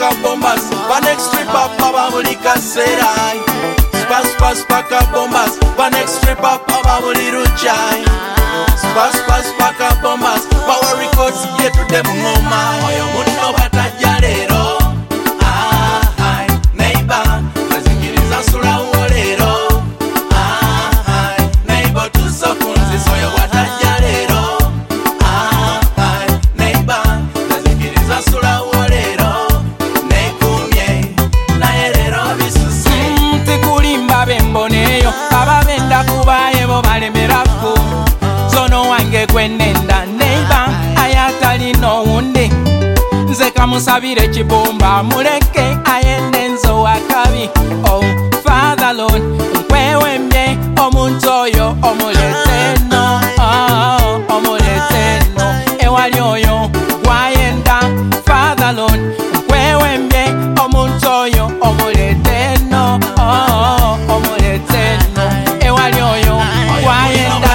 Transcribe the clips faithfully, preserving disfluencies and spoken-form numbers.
paka bombas pa next trip up baba buli kaseera spa spa paka bombas pa next trip up baba buli ruchai spa spa paka bombas power records yetu de ngoma oyo munno batajja lero ah hai neighbor nazingiriza sura uolero ah hai neighbor tusokunzi soyo batajja lero ah hai neighbor nazingiriza sura uolero nekumye naerero bisusi tikulimba bemboneyo ababenda kubaye bo balemerafu zono wange kwenenda neighbor ayatali no wundi nze kamusabire kibomba muleke ayende nzo wakabi oh father lord nkwewembye omuntu oyo omulete no oh omulete no ewali oyo wayenda father lord nkwewembye omuntu oyo omulete no oh omulete no ewali oyo wayenda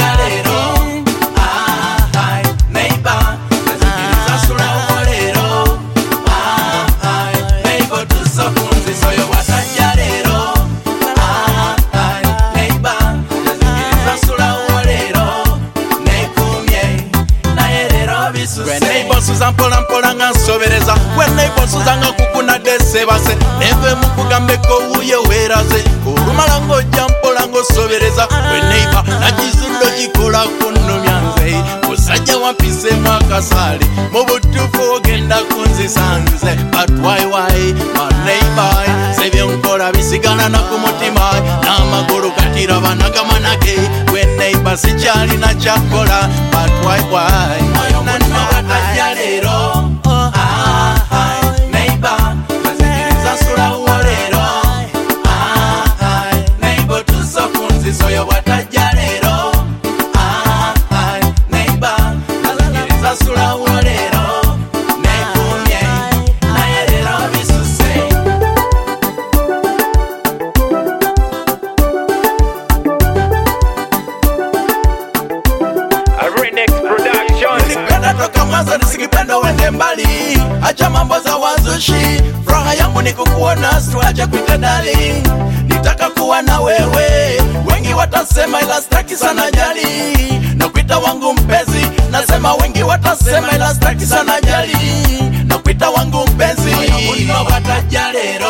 Mpola mpola nga nsobereza wenne bonsuza nga kukuna desebase neve mukugambeko uye weraze olumala ng'ojja mpola ng'osobereza wenneiba nakizundo kikola kunnomya nze musajja wampisemu akasaali mu butuufu ogenda kunzisanze batwaiwai maneibai sebyenkola bisigala na ku mutima n'amagulu gatiraba nagamanage wenneiba sikyalina kyakola batwaiwai oyo munno batajja lero ah hai neighbor nazingiriza sura uolero ah hai neighbor tusokunzi soyo batajja lero ah hai neighbor nazingiriza sura uolero nekumye naerero bisuse Remix Production. Nikipenda toka mwanzo nisikipenda wende mbali, acha mambo za wazushi, furaha yangu ni kukuona tuache kuita darling, nitaka kuwa na wewe, wengi watasema ila sitaki sana jali, na kuita wangu mpenzi, nasema wengi watasema ila sitaki sana jali, na kuita wangu mpenzi, oyo munno batajja lero